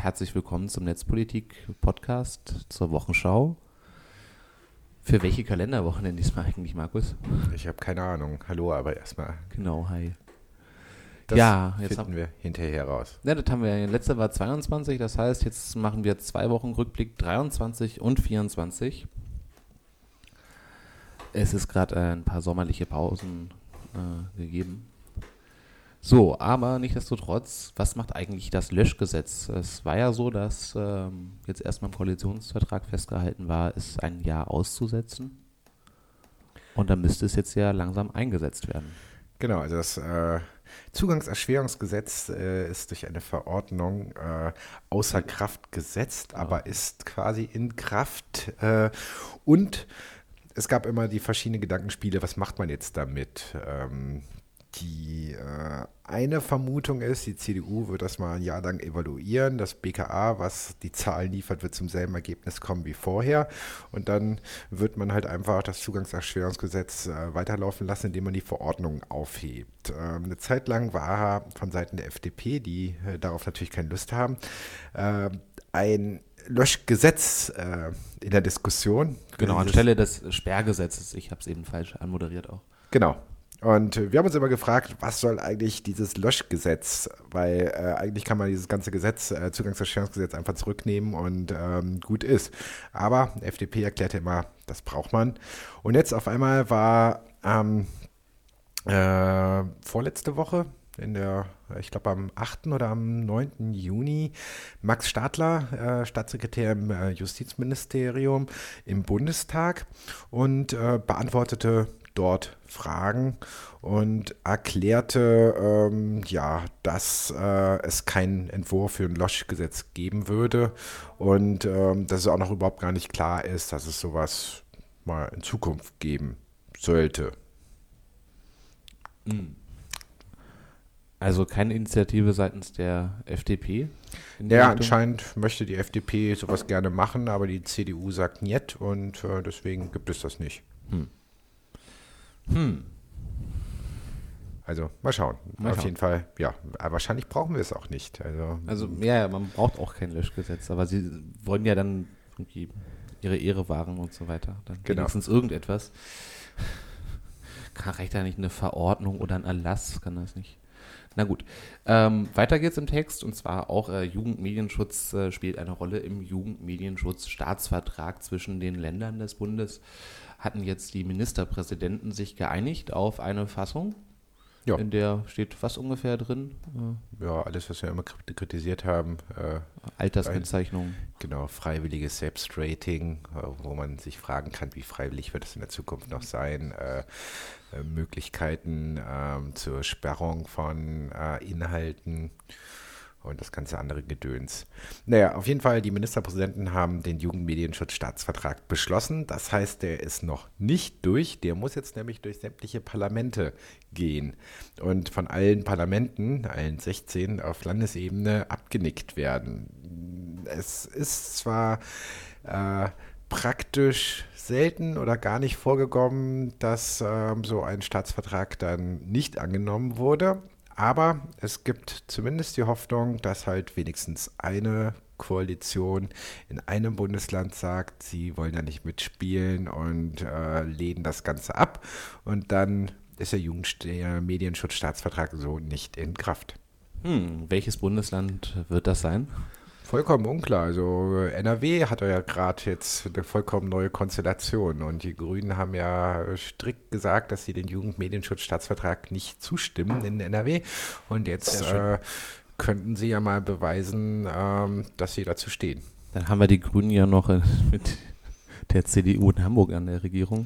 herzlich willkommen zum Netzpolitik-Podcast zur Wochenschau. Für welche Kalenderwoche denn diesmal eigentlich, Markus? Ich habe keine Ahnung. Hallo, aber erstmal. Genau, hi. Das ja, jetzt finden wir hinterher raus. Ja, das haben wir. Letzte war 22, das heißt, jetzt machen wir 2 Wochen Rückblick 23 und 24. Es ist gerade ein paar sommerliche Pausen gegeben. So, aber nichtsdestotrotz, was macht eigentlich das Löschgesetz? Es war ja so, dass jetzt erstmal im Koalitionsvertrag festgehalten war, es ein Jahr auszusetzen. Und dann müsste es jetzt ja langsam eingesetzt werden. Genau, also das Zugangserschwerungsgesetz ist durch eine Verordnung außer Kraft gesetzt, aber ist quasi in Kraft. Und es gab immer die verschiedenen Gedankenspiele, was macht man jetzt damit? Die eine Vermutung ist, die CDU wird das mal ein Jahr lang evaluieren. Das BKA, was die Zahlen liefert, wird zum selben Ergebnis kommen wie vorher. Und dann wird man halt einfach das Zugangserschwerungsgesetz weiterlaufen lassen, indem man die Verordnung aufhebt. Eine Zeit lang war von Seiten der FDP, die darauf natürlich keine Lust haben, ein Löschgesetz in der Diskussion. Genau, anstelle des Sperrgesetzes. Ich habe es eben falsch anmoderiert auch. Genau. Und wir haben uns immer gefragt, was soll eigentlich dieses Löschgesetz? Weil eigentlich kann man dieses ganze Gesetz, Zugangserschwerungsgesetz, einfach zurücknehmen und gut ist. Aber die FDP erklärte immer, das braucht man. Und jetzt auf einmal war vorletzte Woche, ich glaube am 8. oder am 9. Juni, Max Stadler, Staatssekretär im Justizministerium im Bundestag und beantwortete dort Fragen und erklärte, dass es keinen Entwurf für ein Löschgesetz geben würde und dass es auch noch überhaupt gar nicht klar ist, dass es sowas mal in Zukunft geben sollte. Also keine Initiative seitens der FDP? Ja, anscheinend möchte die FDP sowas gerne machen, aber die CDU sagt niet und deswegen gibt es das nicht. Also, mal schauen. Auf jeden Fall, ja, aber wahrscheinlich brauchen wir es auch nicht. Also man braucht auch kein Löschgesetz, aber sie wollen ja dann irgendwie ihre Ehre wahren und so weiter. Dann wenigstens irgendetwas. Reicht da nicht eine Verordnung oder ein Erlass? Kann das nicht? Na gut. Weiter geht's im Text und zwar auch Jugendmedienschutz spielt eine Rolle im Jugendmedienschutz-Staatsvertrag zwischen den Ländern des Bundes. Hatten jetzt die Ministerpräsidenten sich geeinigt auf eine Fassung, in der steht was ungefähr drin? Ja, alles, was wir immer kritisiert haben. Alterskennzeichnung. Genau, freiwilliges Selbstrating, wo man sich fragen kann, wie freiwillig wird es in der Zukunft noch sein. Möglichkeiten zur Sperrung von Inhalten und das ganze andere Gedöns. Naja, auf jeden Fall, die Ministerpräsidenten haben den Jugendmedienschutz-Staatsvertrag beschlossen. Das heißt, der ist noch nicht durch. Der muss jetzt nämlich durch sämtliche Parlamente gehen und von allen Parlamenten, allen 16 auf Landesebene, abgenickt werden. Es ist zwar praktisch selten oder gar nicht vorgekommen, dass so ein Staatsvertrag dann nicht angenommen wurde. Aber es gibt zumindest die Hoffnung, dass halt wenigstens eine Koalition in einem Bundesland sagt, sie wollen da nicht mitspielen und lehnen das Ganze ab. Und dann ist der Medienschutzstaatsvertrag so nicht in Kraft. Welches Bundesland wird das sein? Vollkommen unklar. Also NRW hat ja gerade jetzt eine vollkommen neue Konstellation und die Grünen haben ja strikt gesagt, dass sie den Jugendmedienschutzstaatsvertrag nicht zustimmen in NRW und jetzt könnten sie ja mal beweisen, dass sie dazu stehen. Dann haben wir die Grünen ja noch mit der CDU in Hamburg an der Regierung,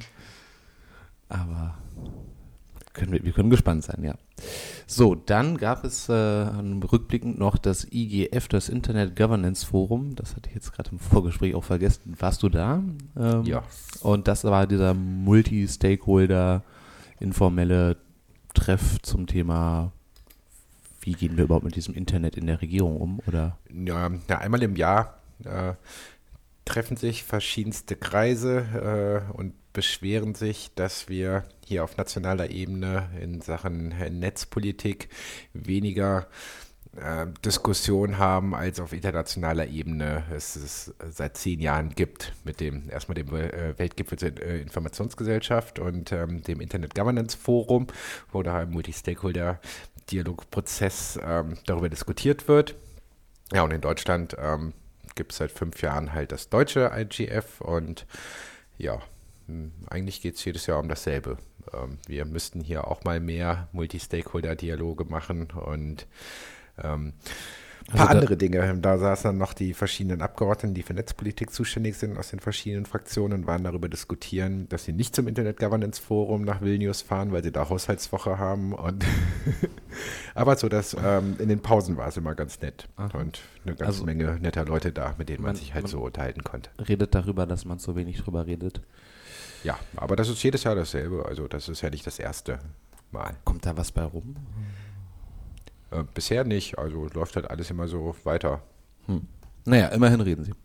aber wir können gespannt sein, ja. So, dann gab es rückblickend noch das IGF, das Internet Governance Forum. Das hatte ich jetzt gerade im Vorgespräch auch vergessen. Warst du da? Ja. Und das war dieser Multi-Stakeholder informelle Treff zum Thema, wie gehen wir überhaupt mit diesem Internet in der Regierung um, oder? Ja, einmal im Jahr treffen sich verschiedenste Kreise und beschweren sich, dass wir hier auf nationaler Ebene in Sachen Netzpolitik weniger Diskussion haben, als auf internationaler Ebene es seit 10 Jahren gibt, mit erstmal dem Weltgipfel zur Informationsgesellschaft und dem Internet Governance Forum, wo da ein Multi-Stakeholder-Dialogprozess darüber diskutiert wird. Ja, und in Deutschland gibt es seit 5 Jahren halt das deutsche IGF und ja, eigentlich geht es jedes Jahr um dasselbe. Wir müssten hier auch mal mehr Multi-Stakeholder-Dialoge machen und ein paar andere Dinge. Da saßen dann noch die verschiedenen Abgeordneten, die für Netzpolitik zuständig sind aus den verschiedenen Fraktionen und waren darüber diskutieren, dass sie nicht zum Internet Governance Forum nach Vilnius fahren, weil sie da Haushaltswoche haben. Und aber so, dass in den Pausen war es immer ganz nett. Aha. Und eine ganze Menge netter Leute da, mit denen man sich halt so unterhalten konnte. Redet darüber, dass man so wenig drüber redet. Ja, aber das ist jedes Jahr dasselbe. Also das ist ja nicht das erste Mal. Kommt da was bei rum? Bisher nicht, also läuft halt alles immer so weiter. Naja, immerhin reden Sie.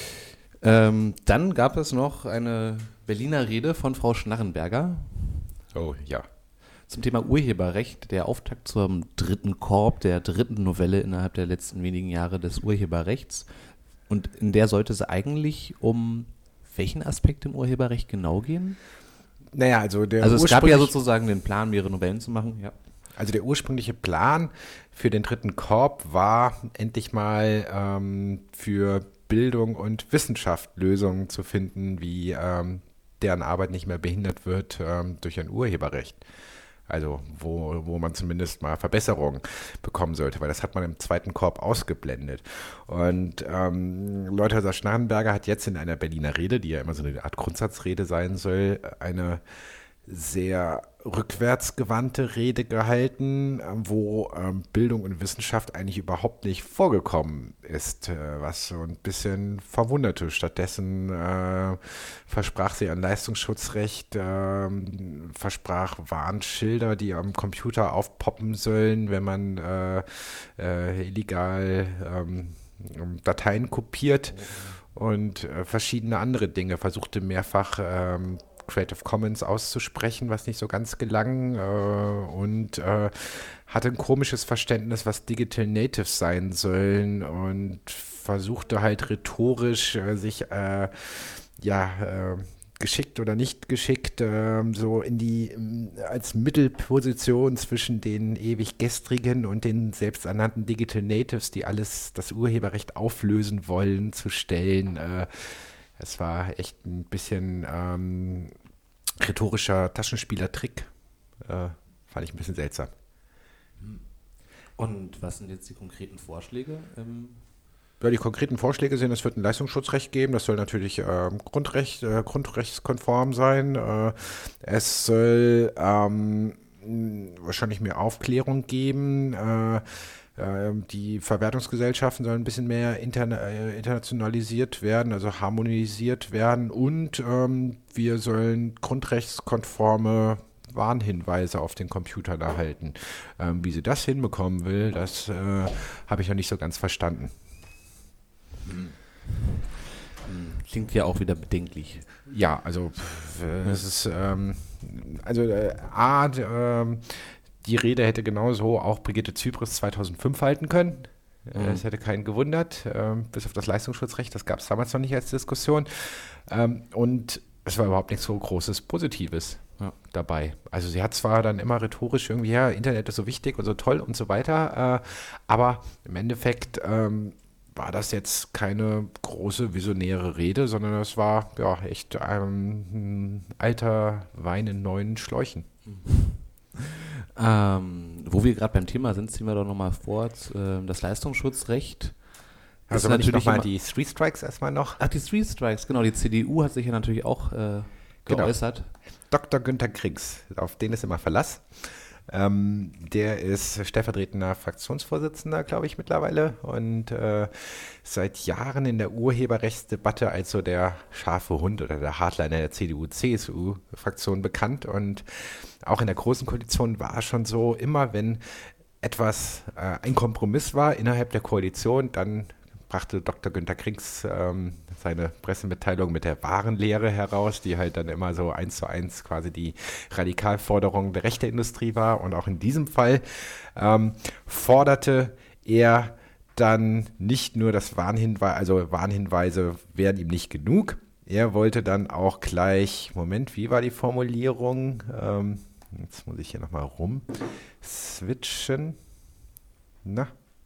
Dann gab es noch eine Berliner Rede von Frau Schnarrenberger. Oh, ja. Zum Thema Urheberrecht, der Auftakt zum 3. Korb, der 3. Novelle innerhalb der letzten wenigen Jahre des Urheberrechts. Und in der sollte es eigentlich um welchen Aspekt im Urheberrecht genau gehen? Naja, also es gab ja sozusagen den Plan, mehrere Novellen zu machen, ja. Also der ursprüngliche Plan für den 3. Korb war, endlich mal für Bildung und Wissenschaft Lösungen zu finden, wie deren Arbeit nicht mehr behindert wird durch ein Urheberrecht. Also wo man zumindest mal Verbesserungen bekommen sollte, weil das hat man im 2. Korb ausgeblendet. Und Leuthäuser Schnarrenberger hat jetzt in einer Berliner Rede, die ja immer so eine Art Grundsatzrede sein soll, eine sehr rückwärtsgewandte Rede gehalten, wo Bildung und Wissenschaft eigentlich überhaupt nicht vorgekommen ist, was so ein bisschen verwunderte. Stattdessen versprach sie ein Leistungsschutzrecht, versprach Warnschilder, die am Computer aufpoppen sollen, wenn man illegal Dateien kopiert und verschiedene andere Dinge, versuchte mehrfach Creative Commons auszusprechen, was nicht so ganz gelang und hatte ein komisches Verständnis, was Digital Natives sein sollen und versuchte halt rhetorisch sich geschickt oder nicht geschickt so als Mittelposition zwischen den ewig Gestrigen und den selbsternannten Digital Natives, die alles das Urheberrecht auflösen wollen, zu stellen. Es war echt ein bisschen rhetorischer Taschenspielertrick. Fand ich ein bisschen seltsam. Und was sind jetzt die konkreten Vorschläge? Ja, die konkreten Vorschläge sind, es wird ein Leistungsschutzrecht geben. Das soll natürlich grundrechtskonform sein. Es soll wahrscheinlich mehr Aufklärung geben. Die Verwertungsgesellschaften sollen ein bisschen mehr internationalisiert werden, also harmonisiert werden und wir sollen grundrechtskonforme Warnhinweise auf den Computern erhalten. Wie sie das hinbekommen will, das habe ich noch nicht so ganz verstanden. Klingt ja auch wieder bedenklich. Ja, also es ist die Rede hätte genauso auch Brigitte Zypris 2005 halten können. Es hätte keinen gewundert, bis auf das Leistungsschutzrecht. Das gab es damals noch nicht als Diskussion. Und es war überhaupt nichts so Großes Positives dabei. Also sie hat zwar dann immer rhetorisch irgendwie, ja, Internet ist so wichtig und so toll und so weiter, aber im Endeffekt war das jetzt keine große visionäre Rede, sondern es war ja echt ein alter Wein in neuen Schläuchen. Wo wir gerade beim Thema sind, ziehen wir doch nochmal vor, das Leistungsschutzrecht. Also natürlich nochmal die Three Strikes erstmal noch. Ach, die Three Strikes, genau. Die CDU hat sich ja natürlich auch geäußert. Dr. Günther Kriegs, auf den ist immer Verlass. Der ist stellvertretender Fraktionsvorsitzender, glaube ich, mittlerweile und seit Jahren in der Urheberrechtsdebatte als so der scharfe Hund oder der Hardliner der CDU-CSU-Fraktion bekannt und auch in der Großen Koalition war es schon so, immer wenn etwas ein Kompromiss war innerhalb der Koalition, dann brachte Dr. Günther Kriegs seine Pressemitteilung mit der wahren Lehre heraus, die halt dann immer so 1:1 quasi die Radikalforderung der Rechteindustrie war. Und auch in diesem Fall forderte er dann nicht nur das Warnhinweise wären ihm nicht genug. Er wollte dann auch gleich, Moment, wie war die Formulierung? Jetzt muss ich hier nochmal switchen. Na?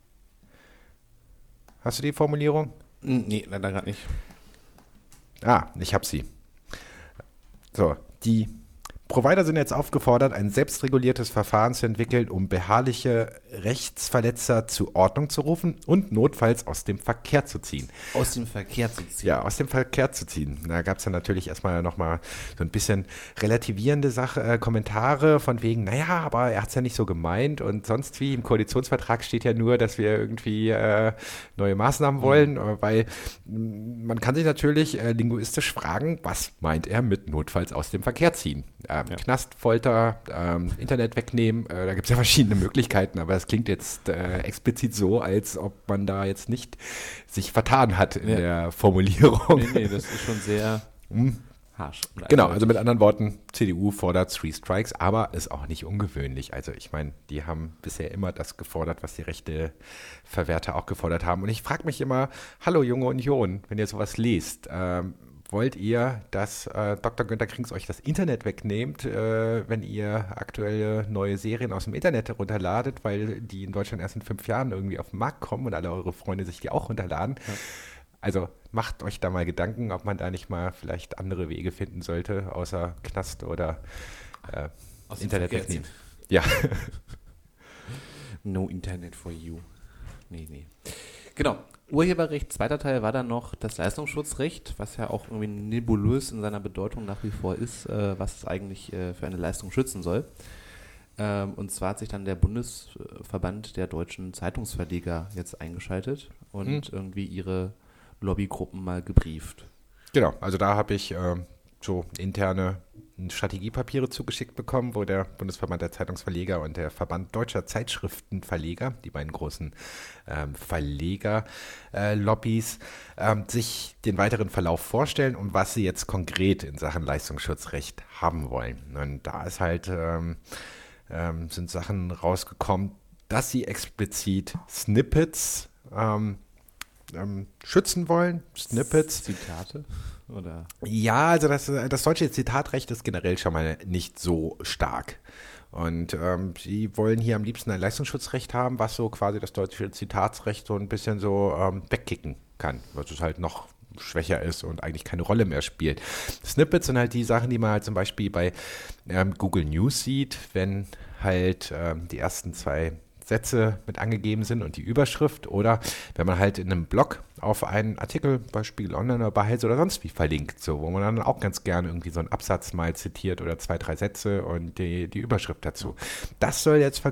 Hast du die Formulierung? Nee, leider gerade nicht. Ich habe sie. So, die Provider sind jetzt aufgefordert, ein selbstreguliertes Verfahren zu entwickeln, um beharrliche Rechtsverletzer zur Ordnung zu rufen und notfalls aus dem Verkehr zu ziehen. Aus dem Verkehr zu ziehen? Ja, aus dem Verkehr zu ziehen. Da gab es dann natürlich erstmal nochmal so ein bisschen relativierende Kommentare von wegen, naja, aber er hat es ja nicht so gemeint und sonst wie. Im Koalitionsvertrag steht ja nur, dass wir irgendwie neue Maßnahmen wollen, weil man kann sich natürlich linguistisch fragen, was meint er mit notfalls aus dem Verkehr ziehen? Knast, Folter, Internet wegnehmen, da gibt es ja verschiedene Möglichkeiten, aber es klingt jetzt explizit so, als ob man da jetzt nicht sich vertan hat in der Formulierung. Nee, das ist schon sehr harsch. Genau, also mit anderen Worten, CDU fordert 3 Strikes, aber ist auch nicht ungewöhnlich. Also ich meine, die haben bisher immer das gefordert, was die Rechteverwerter auch gefordert haben. Und ich frage mich immer, hallo Junge Union, wenn ihr sowas lest, wollt ihr, dass Dr. Günther Krings euch das Internet wegnehmt, wenn ihr aktuelle neue Serien aus dem Internet herunterladet, weil die in Deutschland erst in 5 Jahren irgendwie auf den Markt kommen und alle eure Freunde sich die auch runterladen? Ja. Also macht euch da mal Gedanken, ob man da nicht mal vielleicht andere Wege finden sollte, außer Knast oder Internet wegnehmen. Ja. No Internet for you. Nee. Genau. Urheberrecht, zweiter Teil war dann noch das Leistungsschutzrecht, was ja auch irgendwie nebulös in seiner Bedeutung nach wie vor ist, was es eigentlich für eine Leistung schützen soll. Und zwar hat sich dann der Bundesverband der deutschen Zeitungsverleger jetzt eingeschaltet und irgendwie ihre Lobbygruppen mal gebrieft. Genau, also da habe ich so interne Strategiepapiere zugeschickt bekommen, wo der Bundesverband der Zeitungsverleger und der Verband deutscher Zeitschriftenverleger, die beiden großen Verleger-Lobbys, sich den weiteren Verlauf vorstellen und was sie jetzt konkret in Sachen Leistungsschutzrecht haben wollen. Und da ist halt, sind Sachen rausgekommen, dass sie explizit Snippets schützen wollen. Snippets. Zitate? Oder? Ja, also das deutsche Zitatrecht ist generell schon mal nicht so stark. Und sie wollen hier am liebsten ein Leistungsschutzrecht haben, was so quasi das deutsche Zitatsrecht so ein bisschen so wegkicken kann, was es halt noch schwächer ist und eigentlich keine Rolle mehr spielt. Snippets sind halt die Sachen, die man halt zum Beispiel bei Google News sieht, wenn halt die ersten 2 Sätze mit angegeben sind und die Überschrift, oder wenn man halt in einem Blog auf einen Artikel bei Spiegel Online oder bei Heise oder sonst wie verlinkt, so, wo man dann auch ganz gerne irgendwie so einen Absatz mal zitiert oder 2, 3 Sätze und die Überschrift dazu. Das soll jetzt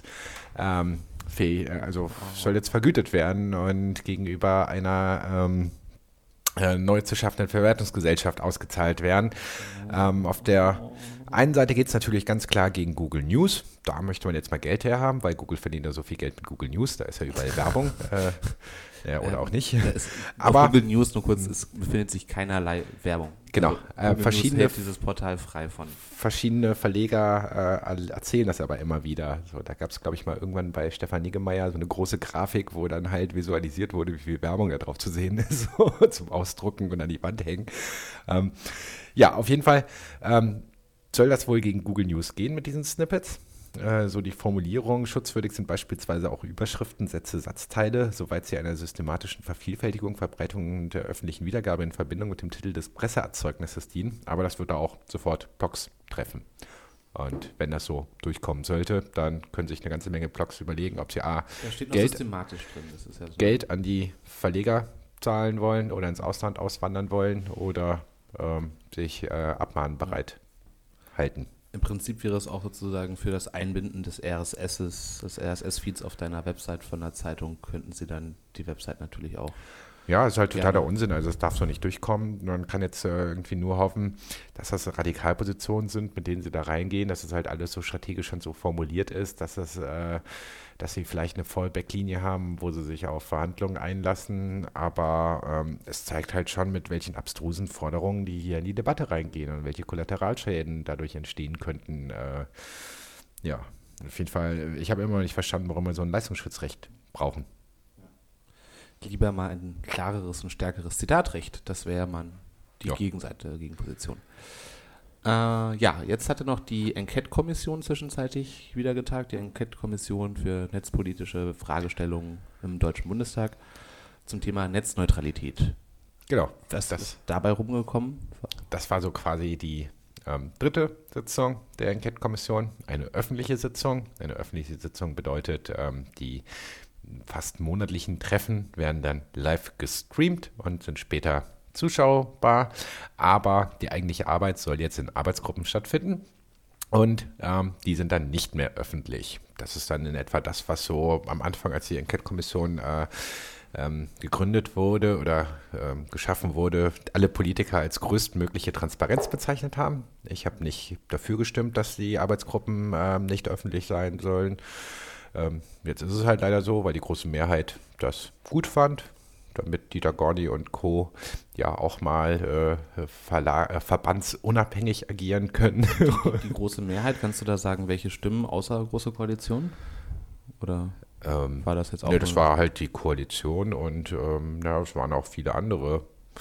soll jetzt vergütet werden und gegenüber einer neu zu schaffenden Verwertungsgesellschaft ausgezahlt werden. Auf der einen Seite geht es natürlich ganz klar gegen Google News. Da möchte man jetzt mal Geld herhaben, weil Google verdient ja so viel Geld mit Google News. Da ist ja überall Werbung. Oder auch nicht. Aber Google News, nur kurz, es befindet sich keinerlei Werbung. Genau. Also verschiedene News hält dieses Portal frei von. Verschiedene Verleger erzählen das aber immer wieder. So, da gab es, glaube ich, mal irgendwann bei Stefan Niggemeier so eine große Grafik, wo dann halt visualisiert wurde, wie viel Werbung da drauf zu sehen ist, so, zum Ausdrucken und an die Wand hängen. Ja, auf jeden Fall soll das wohl gegen Google News gehen mit diesen Snippets. So die Formulierung, schutzwürdig sind beispielsweise auch Überschriften, Sätze, Satzteile, soweit sie einer systematischen Vervielfältigung, Verbreitung der öffentlichen Wiedergabe in Verbindung mit dem Titel des Presseerzeugnisses dienen. Aber das wird da auch sofort Blogs treffen. Und wenn das so durchkommen sollte, dann können sich eine ganze Menge Blogs überlegen, ob sie da steht noch systematisch drin. Das ist ja so. Geld an die Verleger zahlen wollen oder ins Ausland auswandern wollen oder sich abmahnbereit halten. Im Prinzip wäre es auch sozusagen für das Einbinden des RSS-Feeds auf deiner Website von der Zeitung, könnten sie dann die Website natürlich auch. Ja, ist halt totaler Unsinn, also es darf so nicht durchkommen. Man kann jetzt irgendwie nur hoffen, dass das Radikalpositionen sind, mit denen sie da reingehen, dass es halt alles so strategisch und so formuliert ist, dass sie vielleicht eine Fallback-Linie haben, wo sie sich auf Verhandlungen einlassen, aber es zeigt halt schon, mit welchen abstrusen Forderungen die hier in die Debatte reingehen und welche Kollateralschäden dadurch entstehen könnten. Ja, auf jeden Fall, ich habe immer noch nicht verstanden, warum man so ein Leistungsschutzrecht brauchen. Lieber mal ein klareres und stärkeres Zitatrecht. Das wäre mal die Gegenseite, Gegenposition. Jetzt hatte noch die Enquete-Kommission zwischenzeitlich wieder getagt, die Enquete-Kommission für netzpolitische Fragestellungen im Deutschen Bundestag zum Thema Netzneutralität. Genau. Was ist dabei rumgekommen? Das war so quasi die dritte Sitzung der Enquete-Kommission, eine öffentliche Sitzung. Eine öffentliche Sitzung bedeutet, die fast monatlichen Treffen werden dann live gestreamt und sind später zuschaubar, aber die eigentliche Arbeit soll jetzt in Arbeitsgruppen stattfinden und die sind dann nicht mehr öffentlich. Das ist dann in etwa das, was so am Anfang, als die Enquete-Kommission gegründet wurde oder geschaffen wurde, alle Politiker als größtmögliche Transparenz bezeichnet haben. Ich habe nicht dafür gestimmt, dass die Arbeitsgruppen nicht öffentlich sein sollen. Jetzt ist es halt leider so, weil die große Mehrheit das gut fand, damit Dieter Gorni und Co. ja auch mal verbandsunabhängig agieren können. Die große Mehrheit, kannst du da sagen, welche Stimmen außer Große Koalition? Oder war das jetzt auch? Nee, das war halt die Koalition und es waren auch viele andere.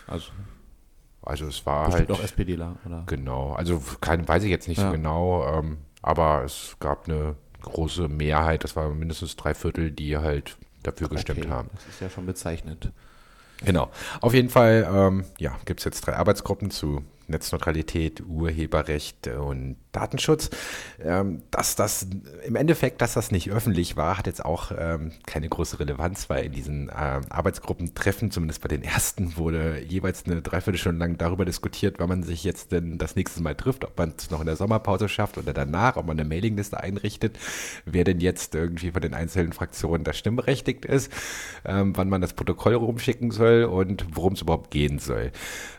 Also es war bestimmt halt auch SPDler, oder? Genau, also weiß ich jetzt nicht so genau, aber es gab eine große Mehrheit, das war mindestens 3/4, die halt dafür gestimmt haben. Das ist ja schon bezeichnet. Genau. Auf jeden Fall gibt es jetzt 3 Arbeitsgruppen zu Netzneutralität, Urheberrecht und Datenschutz. Dass das nicht öffentlich war, hat jetzt auch keine große Relevanz, weil in diesen Arbeitsgruppentreffen, zumindest bei den ersten, wurde jeweils eine Dreiviertelstunde lang darüber diskutiert, wann man sich jetzt denn das nächste Mal trifft, ob man es noch in der Sommerpause schafft oder danach, ob man eine Mailingliste einrichtet, wer denn jetzt irgendwie von den einzelnen Fraktionen da stimmberechtigt ist, wann man das Protokoll rumschicken soll und worum es überhaupt gehen soll.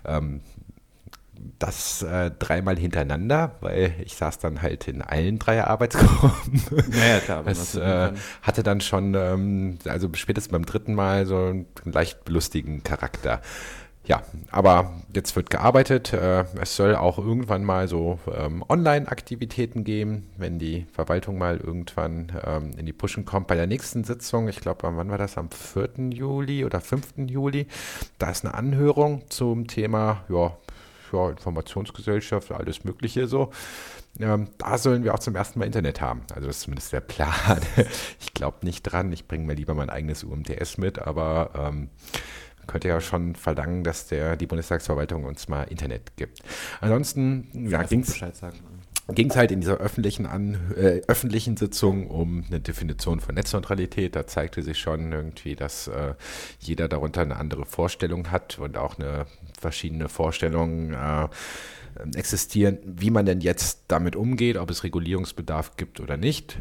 Das 3-mal hintereinander, weil ich saß dann halt in allen 3 Arbeitsgruppen. Naja, klar. Es hatte dann schon, also spätestens beim 3. Mal so einen leicht belustigen Charakter. Ja, aber jetzt wird gearbeitet. Es soll auch irgendwann mal so Online-Aktivitäten geben, wenn die Verwaltung mal irgendwann in die Pushen kommt. Bei der nächsten Sitzung, ich glaube, wann war das? Am 4. Juli oder 5. Juli, da ist eine Anhörung zum Thema, Informationsgesellschaft, alles Mögliche so. Da sollen wir auch zum ersten Mal Internet haben. Also das ist zumindest der Plan. Ich glaube nicht dran. Ich bringe mir lieber mein eigenes UMTS mit, aber man könnte ja schon verlangen, dass die Bundestagsverwaltung uns mal Internet gibt. Ansonsten ging es halt in dieser öffentlichen Sitzung um eine Definition von Netzneutralität. Da zeigte sich schon irgendwie, dass jeder darunter eine andere Vorstellung hat und auch verschiedene Vorstellungen existieren, wie man denn jetzt damit umgeht, ob es Regulierungsbedarf gibt oder nicht.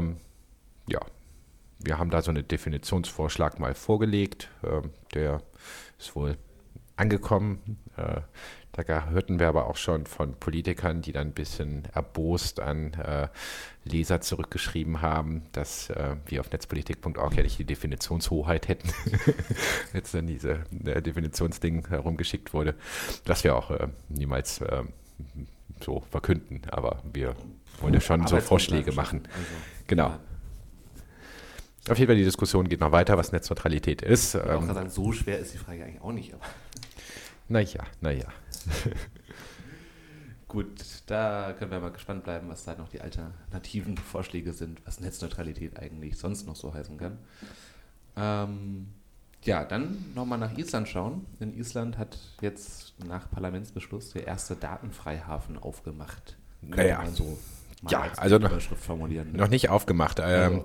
Wir haben da so einen Definitionsvorschlag mal vorgelegt. Der ist wohl angekommen. Da hörten wir aber auch schon von Politikern, die dann ein bisschen erbost an Leser zurückgeschrieben haben, dass wir auf netzpolitik.org ja nicht die Definitionshoheit hätten. Jetzt dann diese Definitionsding herumgeschickt wurde, das wir auch niemals so verkünden, aber wir wollen ja schon so Vorschläge machen. Genau. Auf jeden Fall, die Diskussion geht noch weiter, was Netzneutralität ist. Ich kann auch sagen, so schwer ist die Frage eigentlich auch nicht. Aber Naja. Gut, da können wir mal gespannt bleiben, was da noch die alternativen Vorschläge sind, was Netzneutralität eigentlich sonst noch so heißen kann. Dann nochmal nach Island schauen. In Island hat jetzt nach Parlamentsbeschluss der erste Datenfreihafen aufgemacht. Naja, so also Überschrift formulieren. Noch nicht aufgemacht.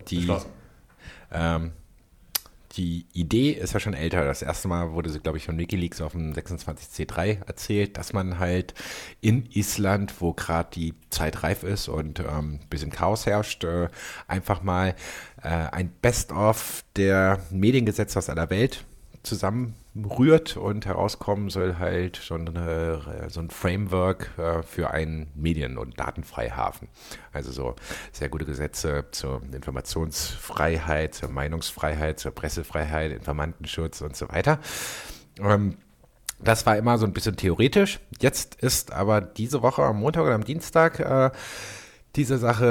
Die Idee ist ja schon älter. Das erste Mal wurde sie, glaube ich, von WikiLeaks auf dem 26C3 erzählt, dass man halt in Island, wo gerade die Zeit reif ist und ein bisschen Chaos herrscht, einfach mal ein Best-of der Mediengesetze aus aller Welt zusammenrührt und herauskommen soll halt schon so ein Framework für einen Medien- und Datenfreihafen. Also so sehr gute Gesetze zur Informationsfreiheit, zur Meinungsfreiheit, zur Pressefreiheit, Informantenschutz und so weiter. Das war immer so ein bisschen theoretisch. Jetzt ist aber diese Woche am Montag oder am Dienstag diese Sache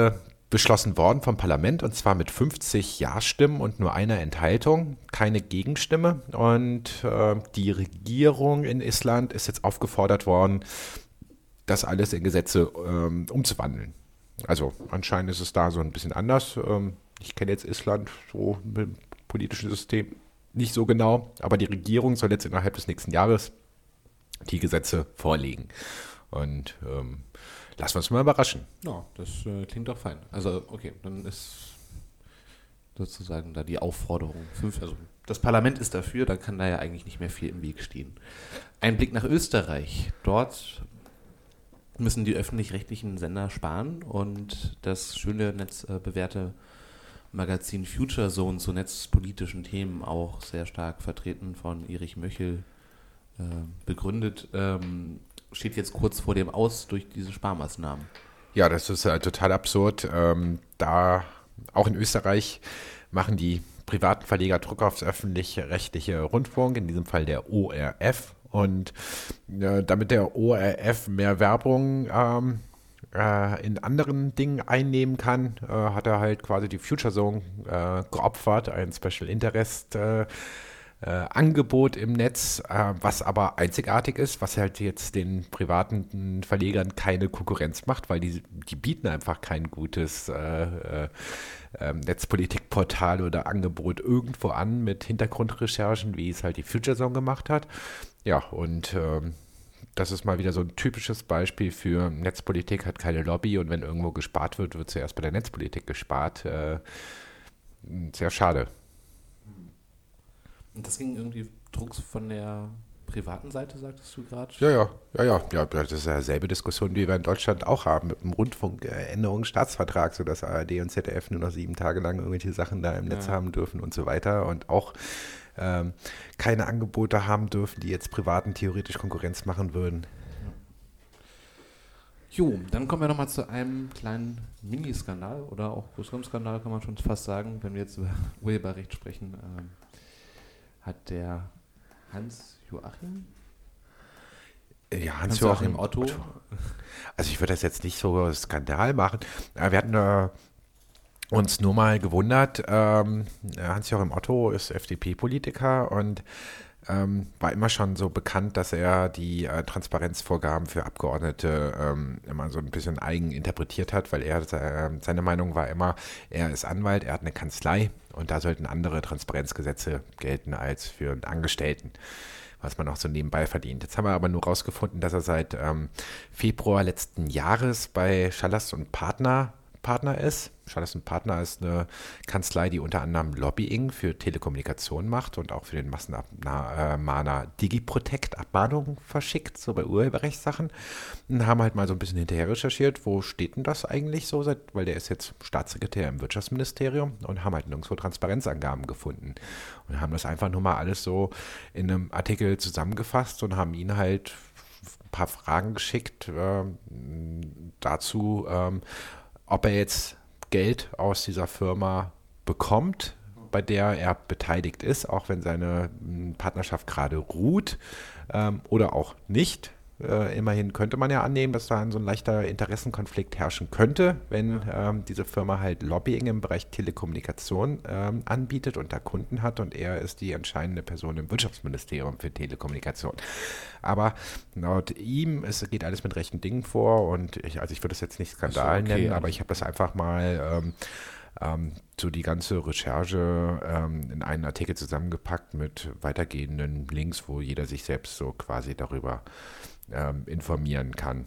beschlossen worden vom Parlament, und zwar mit 50 Ja-Stimmen und nur einer Enthaltung, keine Gegenstimme. Und die Regierung in Island ist jetzt aufgefordert worden, das alles in Gesetze umzuwandeln. Also anscheinend ist es da so ein bisschen anders. Ich kenne jetzt Island so mit dem politischen System nicht so genau, aber die Regierung soll jetzt innerhalb des nächsten Jahres die Gesetze vorlegen. Und lassen wir uns mal überraschen. Ja, das klingt doch fein. Also, okay, dann ist sozusagen da die Aufforderung. Also das Parlament ist dafür, da kann da ja eigentlich nicht mehr viel im Weg stehen. Ein Blick nach Österreich. Dort müssen die öffentlich-rechtlichen Sender sparen und das schöne netzbewährte Magazin Future Zone zu netzpolitischen Themen, auch sehr stark vertreten von Erich Möchel, begründet, steht jetzt kurz vor dem Aus durch diese Sparmaßnahmen. Ja, das ist total absurd. Da auch in Österreich machen die privaten Verleger Druck aufs öffentlich-rechtliche Rundfunk, in diesem Fall der ORF. Und damit der ORF mehr Werbung in anderen Dingen einnehmen kann, hat er halt quasi die Future Zone geopfert, ein Special Interest Angebot im Netz, was aber einzigartig ist, was halt jetzt den privaten Verlegern keine Konkurrenz macht, weil die bieten einfach kein gutes Netzpolitikportal oder Angebot irgendwo an mit Hintergrundrecherchen, wie es halt die Future Zone gemacht hat. Ja, und das ist mal wieder so ein typisches Beispiel für Netzpolitik hat keine Lobby, und wenn irgendwo gespart wird, wird zuerst bei der Netzpolitik gespart. Sehr schade. Und das ging irgendwie Drucks von der privaten Seite, sagtest du gerade? Ja, das ist ja dieselbe Diskussion, die wir in Deutschland auch haben mit dem Rundfunkänderungsstaatsvertrag, sodass ARD und ZDF nur noch 7 Tage lang irgendwelche Sachen da im Netz haben dürfen und so weiter, und auch keine Angebote haben dürfen, die jetzt Privaten theoretisch Konkurrenz machen würden. Jo, dann kommen wir nochmal zu einem kleinen Miniskandal oder auch größeren Skandal, kann man schon fast sagen, wenn wir jetzt über Urheberrecht sprechen. Hat der Hans-Joachim? Ja, Hans-Joachim Otto. Also ich würde das jetzt nicht so Skandal machen. Wir hatten uns nur mal gewundert, Hans-Joachim Otto ist FDP-Politiker und war immer schon so bekannt, dass er die Transparenzvorgaben für Abgeordnete immer so ein bisschen eigen interpretiert hat, weil er seine Meinung war immer, er ist Anwalt, er hat eine Kanzlei und da sollten andere Transparenzgesetze gelten als für einen Angestellten, was man auch so nebenbei verdient. Jetzt haben wir aber nur rausgefunden, dass er seit Februar letzten Jahres bei Schallas und Partner ist. Schallas und Partner ist eine Kanzlei, die unter anderem Lobbying für Telekommunikation macht und auch für den Massenabmahner DigiProtect Abmahnungen verschickt, so bei Urheberrechtssachen. Und haben halt mal so ein bisschen hinterher recherchiert, wo steht denn das eigentlich so, weil der ist jetzt Staatssekretär im Wirtschaftsministerium, und haben halt nirgendwo Transparenzangaben gefunden. Und haben das einfach nur mal alles so in einem Artikel zusammengefasst und haben ihn halt ein paar Fragen geschickt dazu, ob er jetzt Geld aus dieser Firma bekommt, bei der er beteiligt ist, auch wenn seine Partnerschaft gerade ruht, oder auch nicht. Immerhin könnte man ja annehmen, dass da so ein leichter Interessenkonflikt herrschen könnte, wenn diese Firma halt Lobbying im Bereich Telekommunikation anbietet und da Kunden hat, und er ist die entscheidende Person im Wirtschaftsministerium für Telekommunikation. Aber laut ihm, es geht alles mit rechten Dingen vor, und ich würde das jetzt nicht Skandal nennen, aber ich habe das einfach mal so die ganze Recherche in einen Artikel zusammengepackt mit weitergehenden Links, wo jeder sich selbst so quasi darüber informieren kann.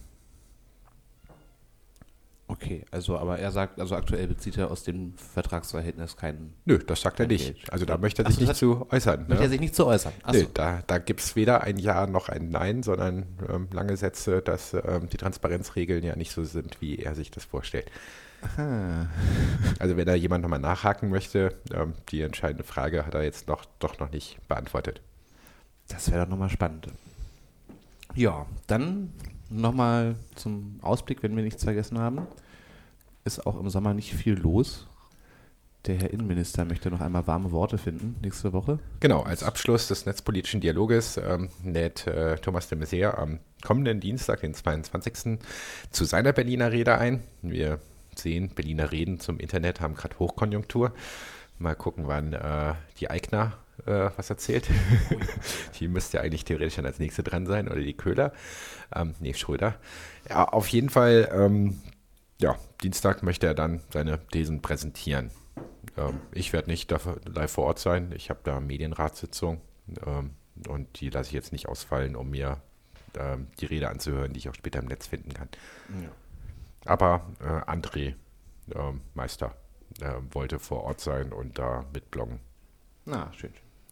Okay, aber er sagt, aktuell bezieht er aus dem Vertragsverhältnis keinen. Nö, das sagt er nicht. Geld. Also da möchte er sich nicht zu äußern. Möchte er sich nicht zu äußern? Nö, da gibt es weder ein Ja noch ein Nein, sondern lange Sätze, dass die Transparenzregeln ja nicht so sind, wie er sich das vorstellt. Aha. Also wenn da jemand nochmal nachhaken möchte, die entscheidende Frage hat er jetzt doch noch nicht beantwortet. Das wäre doch nochmal spannend. Ja, dann nochmal zum Ausblick, wenn wir nichts vergessen haben. Ist auch im Sommer nicht viel los. Der Herr Innenminister möchte noch einmal warme Worte finden nächste Woche. Genau, als Abschluss des netzpolitischen Dialoges lädt Thomas de Maizière am kommenden Dienstag, den 22. zu seiner Berliner Rede ein. Wir sehen, Berliner Reden zum Internet haben gerade Hochkonjunktur. Mal gucken, wann die Eigner was erzählt. Die müsste ja eigentlich theoretisch dann als nächste dran sein, oder die Köhler. Schröder. Ja, auf jeden Fall, Dienstag möchte er dann seine Thesen präsentieren. Ich werde nicht live vor Ort sein. Ich habe da Medienratssitzung und die lasse ich jetzt nicht ausfallen, um mir die Rede anzuhören, die ich auch später im Netz finden kann. Ja. Aber André Meister wollte vor Ort sein und da mitbloggen. Na, schön.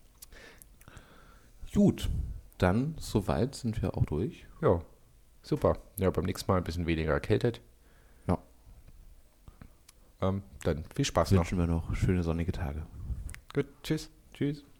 Gut, dann soweit sind wir auch durch. Ja, super. Ja, beim nächsten Mal ein bisschen weniger erkältet. Ja. Dann viel Spaß noch. Wünschen wir noch schöne sonnige Tage. Gut, tschüss. Tschüss.